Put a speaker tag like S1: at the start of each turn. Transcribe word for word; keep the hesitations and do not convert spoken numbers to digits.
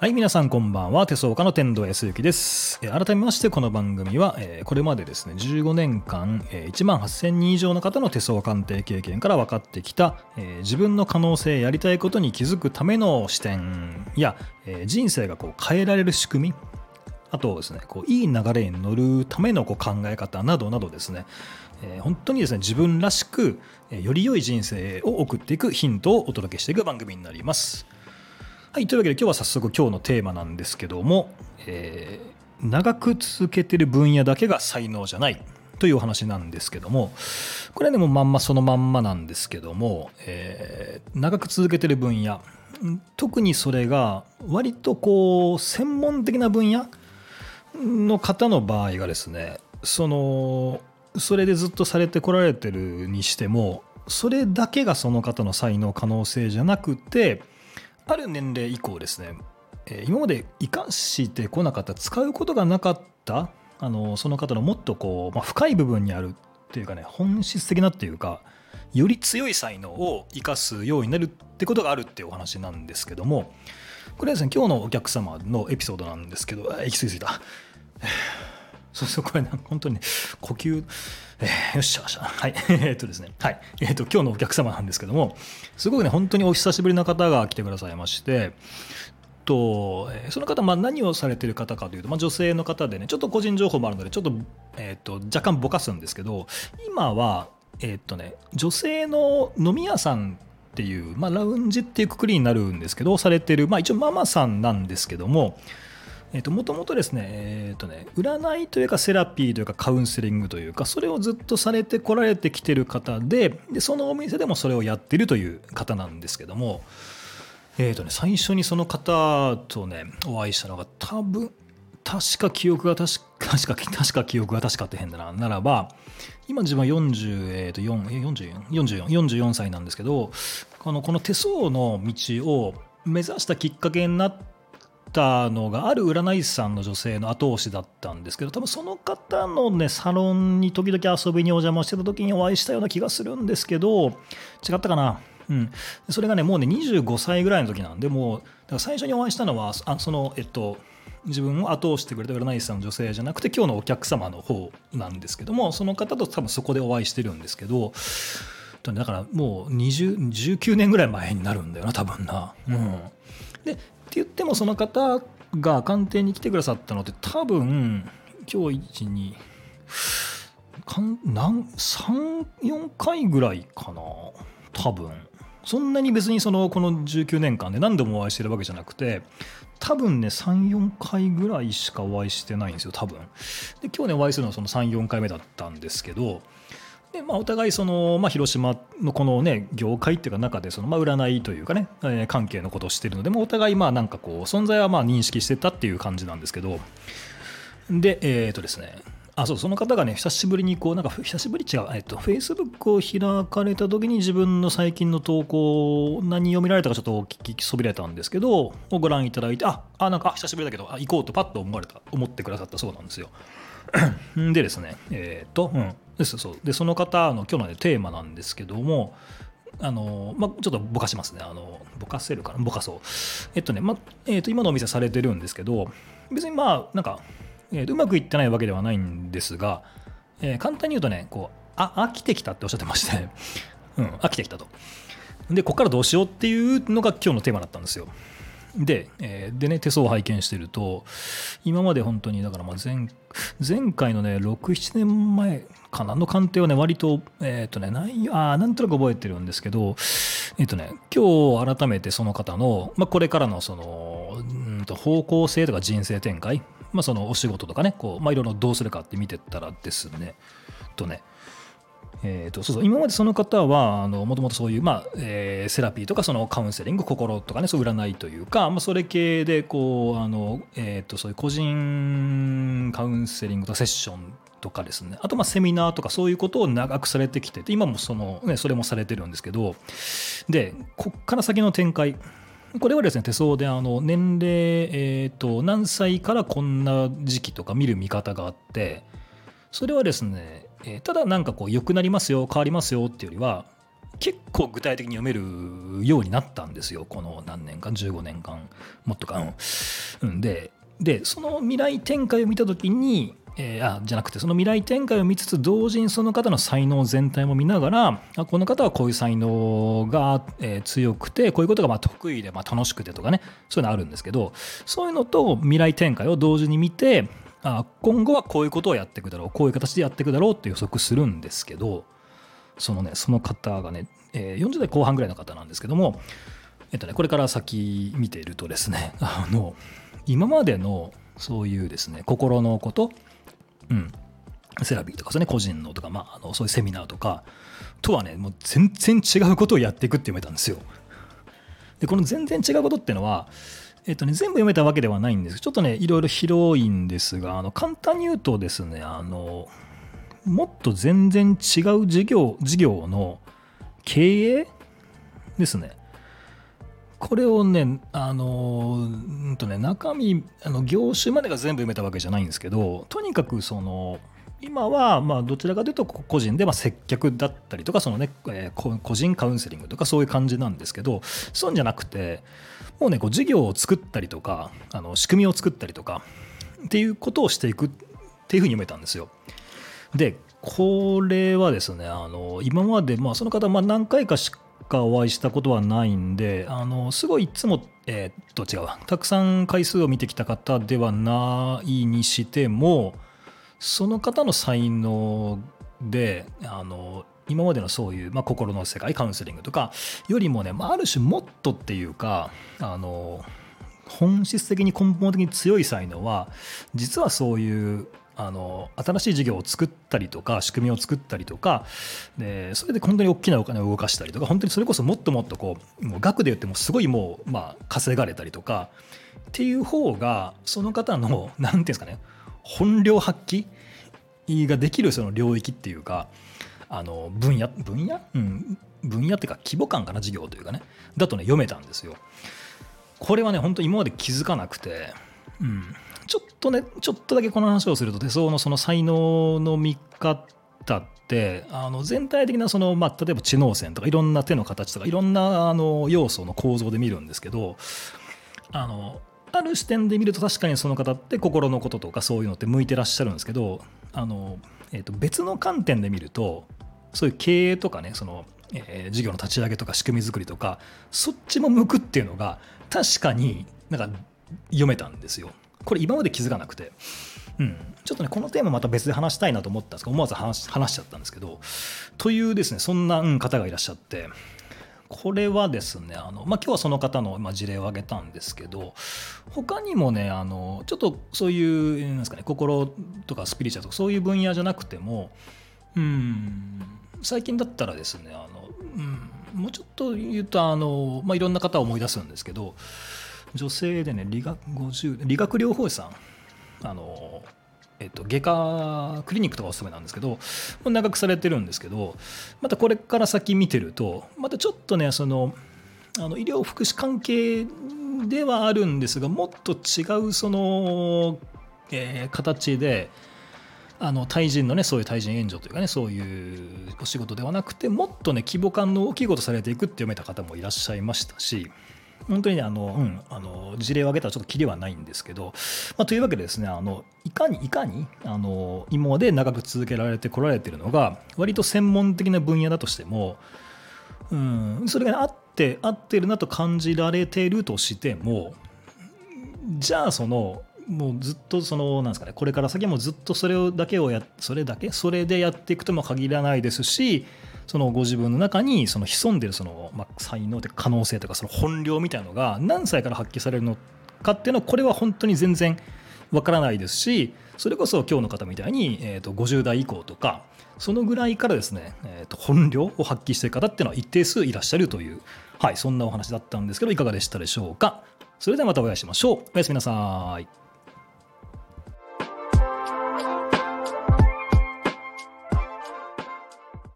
S1: はい、皆さんこんばんは。手相家の天童康之です。えー改めましてこの番組は、えーこれまでですねじゅうごねんかん、えーいちまんはっせんにん以上の方の手相鑑定経験から分かってきた、えー自分の可能性やりたいことに気づくための視点や、えー人生がこう変えられる仕組み、あとですねこういい流れに乗るためのこう考え方などなどですね、えー本当にですね自分らしく、えーより良い人生を送っていくヒントをお届けしていく番組になります。はい、というわけで今日は早速今日のテーマなんですけども、えー長く続けてる分野だけが才能じゃないというお話なんですけども、これはでもまんまそのまんまなんですけども、えー長く続けてる分野、特にそれが割とこう専門的な分野の方の場合がですね、そのそれでずっとされてこられてるにしても、それだけがその方の才能可能性じゃなくて、ある年齢以降ですね、えー今まで生かしてこなかった、使うことがなかったあのその方のもっとこう、まあ、深い部分にあるっていうかね、本質的なっていうか、より強い才能を生かすようになるってことがあるっていうお話なんですけども、これはですね今日のお客様のエピソードなんですけど、あ息吸いすぎた。そうそう、これね、本当にね、呼吸、えーよっしゃよっしゃ。はい。えーっとですね、はい。えーっと、今日のお客様なんですけども、すごくね、本当にお久しぶりな方が来てくださいまして、とえーその方、まあ、何をされている方かというと、まあ、女性の方でね、ちょっと個人情報もあるので、ちょっと、えーっと若干ぼかすんですけど、今は、えーっとね、女性の飲み屋さんっていう、まあ、ラウンジっていうくくりになるんですけど、されてる、まあ、一応ママさんなんですけども、えー、ともともとですね、えーとね、占いというかセラピーというかカウンセリングというか、それをずっとされてこられてきてる方で、でそのお店でもそれをやってるという方なんですけども、えーとね、最初にその方とねお会いしたのが、多分確か記憶が確か確か確か記憶が確かって変だな、ならば今自分はよんじゅう、えーとよんえよんじゅうよん、よんじゅうよん、よんじゅうよんさいなんですけど、このこの手相の道を目指したきっかけになったのが、ある占い師さんの女性の後押しだったんですけど、多分その方のねサロンに時々遊びにお邪魔してた時にお会いしたような気がするんですけど、違ったかな。うん、それがねもうねにじゅうごさいぐらいの時なんで、もうだから最初にお会いしたのはあそのえっと自分を後押してくれた占い師さんの女性じゃなくて、今日のお客様の方なんですけども、その方と多分そこでお会いしてるんですけど、だからもうにじゅう、じゅうきゅうねんぐらい前になるんだよな多分な。うん、でって言っても、その方が鑑定に来てくださったのって多分今日いちにかんなんさん、よんかいぐらいかな多分。そんなに別にそのこのじゅうきゅうねんかんで何度もお会いしてるわけじゃなくて、多分ねさん、よんかいぐらいしかお会いしてないんですよ多分。で今日ねお会いするのはそのさん、よんかいめだったんですけど、でまあ、お互いその、まあ、広島のこの、ね、業界っていうか中でその、まあ、占いというかね、えー関係のことをしているので、まあ、お互いまあなんかこう存在はまあ認識してたっていう感じなんですけど、でえっ、とですねあそうその方がね久しぶりにこうなんか久しぶり違う、えっと、Facebook を開かれた時に自分の最近の投稿を何読みられたかちょっとお聞きそびれたんですけど、をご覧いただいて、ああなんか久しぶりだけどあ行こうとパッと思われた思ってくださったそうなんですよ。でですねえっ、とうんですそうでその方の今日の、ね、テーマなんですけども、あのまあ、ちょっとぼかしますね。あのぼかせるかなぼかそうえっとね、まあえっと今のお店されてるんですけど、別にまあなんか、えーとうまくいってないわけではないんですが、えー簡単に言うとねこうあ飽きてきたっておっしゃってまして、うん、飽きてきたと。でここからどうしようっていうのが今日のテーマだったんですよ。で,、えーでね手相を拝見してると、今まで本当にだからまあ 前, 前回のねろく、ななねんまえかなの鑑定をね割とえっ、とね内容あなんとなく覚えてるんですけど、えっ、とね今日改めてその方の、まあ、これからのそのうんと方向性とか人生展開、まあ、そのお仕事とかねこう、まあ、いろいろどうするかって見てったらですねとねえー、とそうそう今までその方はもともとそういう、まあえーセラピーとかそのカウンセリング心とかねそういう占いというか、まあ、それ系でこうあの、えー、とそういう個人カウンセリングとかセッションとかですね、あとまあセミナーとかそういうことを長くされてきてて、今もその、ね、それもされてるんですけど、でこっから先の展開、これはですね手相であの年齢、えー、と何歳からこんな時期とか見る見方があって、それはですね、えーただなんかこう良くなりますよ変わりますよっていうよりは、 結構具体的に読めるようになったんですよ、この何年間じゅうごねんかんもっとか、うん、ででその未来展開を見た時に、えー、あじゃなくてその未来展開を見つつ同時にその方の才能全体も見ながら、あこの方はこういう才能が、えー、強くてこういうことがまあ得意で、まあ、楽しくてとかね、そういうのあるんですけど、そういうのと未来展開を同時に見て、あ今後はこういうことをやっていくだろう、こういう形でやっていくだろうって予測するんですけど、そのねその方がね、えー、よんじゅう代後半ぐらいの方なんですけども、えっとねこれから先見ているとですね、あの今までのそういうですね心のこと、うんセラピーとかですね、個人のとか、まあ、あのそういうセミナーとかとはねもう全然違うことをやっていくって読めたんですよ。でこの全然違うことっていうのは、えっとね、全部読めたわけではないんですけど、ちょっとねいろいろ広いんですが、あの簡単に言うとですね、あのもっと全然違う事業事業の経営ですね、これをね、あのうんとね中身あの業種までが全部読めたわけじゃないんですけど、とにかくその今はまあどちらかというと個人でまあ接客だったりとか、そのね、えー、個人カウンセリングとかそういう感じなんですけど、そうじゃなくてもうねこう事業を作ったりとか、あの仕組みを作ったりとかっていうことをしていくっていうふうに読めたんですよ。でこれはですね、あの今までまあその方まあ何回かしかお会いしたことはないんで、あのすごいいつも、えー、っと違うわたくさん回数を見てきた方ではないにしても、その方の才能であの今までのそういう、まあ、心の世界カウンセリングとかよりもね、まあ、ある種もっとっていうか、あの本質的に根本的に強い才能は実はそういうあの新しい事業を作ったりとか仕組みを作ったりとかで、それで本当に大きなお金を動かしたりとか、本当にそれこそもっともっとこうもう額で言ってもすごいもうまあ稼がれたりとかっていう方が、その方のなんていうんですかね、本領発揮ができるその領域っていうか、あの分野分野、うん、分野っていうか規模感かな、事業というかね、だとね読めたんですよ。これはね本当今まで気づかなくて、うん、ちょっとねちょっとだけこの話をすると、手相のその才能の見方ってあの全体的なその、まあ、例えば知能線とかいろんな手の形とかいろんなあの要素の構造で見るんですけど、あのある視点で見ると確かにその方って心のこととかそういうのって向いてらっしゃるんですけど、あの、えーと、別の観点で見るとそういう経営とかね、その、えー、事業の立ち上げとか仕組み作りとかそっちも向くっていうのが確かになんか読めたんですよ。これ今まで気づかなくて、うん、ちょっとねこのテーマまた別で話したいなと思ったんですけど思わず話、話しちゃったんですけど、というですねそんな、うん、方がいらっしゃって、これはですねあの、まあ、今日はその方の、まあ、事例を挙げたんですけど、他にもねあのちょっとそういうなんですかね、心とかスピリチュアルとかそういう分野じゃなくても、うん最近だったらですねあの、うん、もうちょっと言うとあの、まあ、いろんな方を思い出すんですけど、女性でね理学ごじゅう理学療法士さん、あのえっと、外科クリニックとかお勤めなんですけど長くされてるんですけど、またこれから先見てるとまたちょっとねそのあの医療福祉関係ではあるんですが、もっと違うその、えー、形であの対人のねそういう対人援助というかね、そういうお仕事ではなくてもっとね規模感の大きいことされていくって読めた方もいらっしゃいましたし、本当にねあの、うん、あの事例を挙げたらちょっとキリはないんですけど、まあ、というわけでですねあのいかにいかにあの今まで長く続けられてこられているのが割と専門的な分野だとしても、うん、それが、ね、合って合ってるなと感じられているとしても、じゃあそのもうずっとそのなんですかね、これから先もずっとそれをだけをやそれだけそれでやっていくとも限らないですし、そのご自分の中にその潜んでるその、まあ、才能というか可能性とかその本領みたいなのが何歳から発揮されるのかっていうのはこれは本当に全然わからないですし、それこそ今日の方みたいに、えー、とごじゅう代以降とかそのぐらいからですね、えー、と本領を発揮している方っていうのは一定数いらっしゃるという、はい、そんなお話だったんですけどいかがでしたでしょうか。それではまたお会いしましょう。おやすみなさい。